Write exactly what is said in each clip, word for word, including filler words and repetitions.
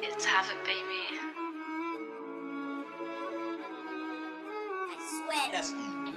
It's Havoc, baby. I swear. That's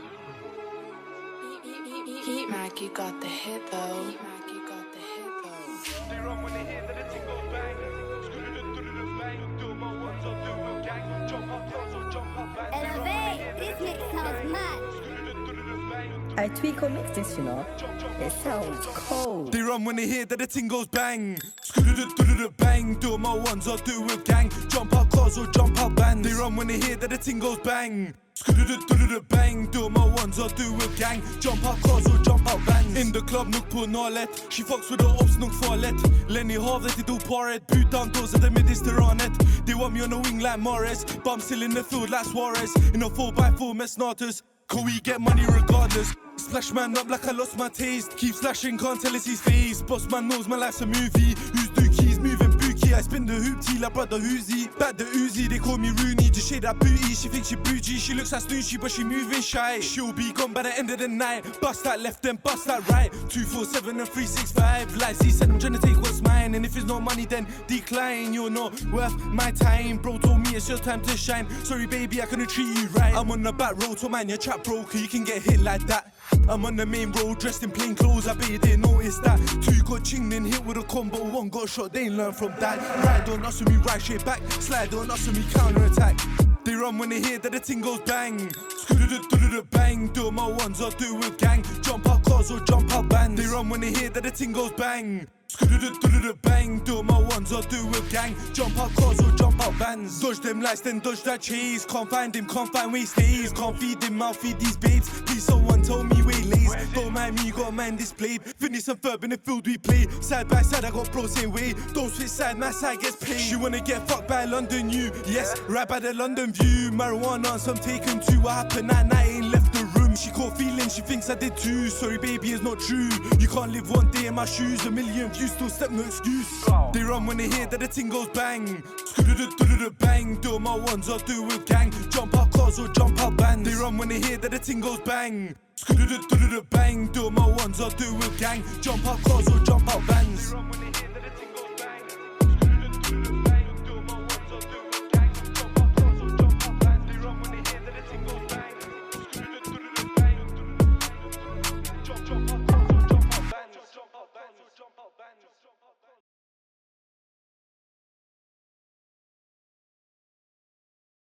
Heat Mac, you got the hit though. Heat Mac, you got the hit though. They run when they hear that the ting goes bang. Screw-do-do-do-do-do bang. Do my ones or do a gang. Jump up close or jump up bang. Elevate, this mix sounds mad. Screw-do-do-do-do bang. I Tweako mixed this, you know. It sounds cold. They run when they hear that the ting goes bang. Screw-do-do-do-do bang. Do my ones or do a gang. Jump out cars or jump out bands. They run when they hear that the ting goes bang. Screw-do-do-do-do bang. Do my ones or do a gang. Jump out cars or jump out bands. In the club, nuk på nalet. She fucks with the ops, nuk farlet. Lenny Havet, they do paret. Boot down doors at the Mediterranet. They want me on the wing like Morris. But I'm still in the field like Suarez. In a four by four mess starters. Can we get money regardless? Splash man up like I lost my taste. Keep slashing, can't tell it's his face. Boss man knows my life's a movie. Who's dookies, moving bookie. I spin the hoop tea like brother Uzi. Back the Uzi, they call me Rooney. Just shade that booty, she thinks she bougie. She looks like Snoochy, but she moving shy. She'll be gone by the end of the night. Bust that left, then bust that right. Two four seven and three six five. Like Z said, I'm trying to take what's mine. And if it's no money, then decline. You're not worth my time. Bro told me it's your time to shine. Sorry baby, I couldn't treat you right. I'm on the back road, so man, your trap broke. You can get hit like that. I'm on the main road, dressed in plain clothes. I bet you didn't notice that. Two got chinged and hit with a combo. One got shot, they ain't learn from that. Ride on us with me, right straight back. Slide on us with me, counter attack. They run when they hear that the ting goes bang. Screw-do-do-do-do bang. Do my ones or do a gang. Jump out cars or jump out bands. They run when they hear that the ting goes bang. Screw-do-do-do-do bang. Do my ones or do a gang. Jump out cars or jump out bands. Dodge them lights, then dodge that chase. Can't find him, can't find where he stays. Can't feed him, I'll feed these babes. Please someone tell me where he lays. Don't mind me, you got a man displayed. Finish and verb in the field we play. Side by side, I got bros same way. Don't switch side, my side gets paid. She wanna get fucked by London, you. Yes, right by the London view. Marijuana, some taken two. What happened that night, ain't left the room. She caught feelings, she thinks I did too. Sorry baby, it's not true. You can't live one day in my shoes. A million views, still step, no excuse. They run when they hear that the ting goes bang. Screw-do-do-do-do bang. Do my ones or do a gang. Jump out cars or jump out bands. They run when they hear that the ting goes bang. Screw-do-do-do-do bang. Do my ones or do a gang. Jump out cars or jump out bands. They run when they hear that the ting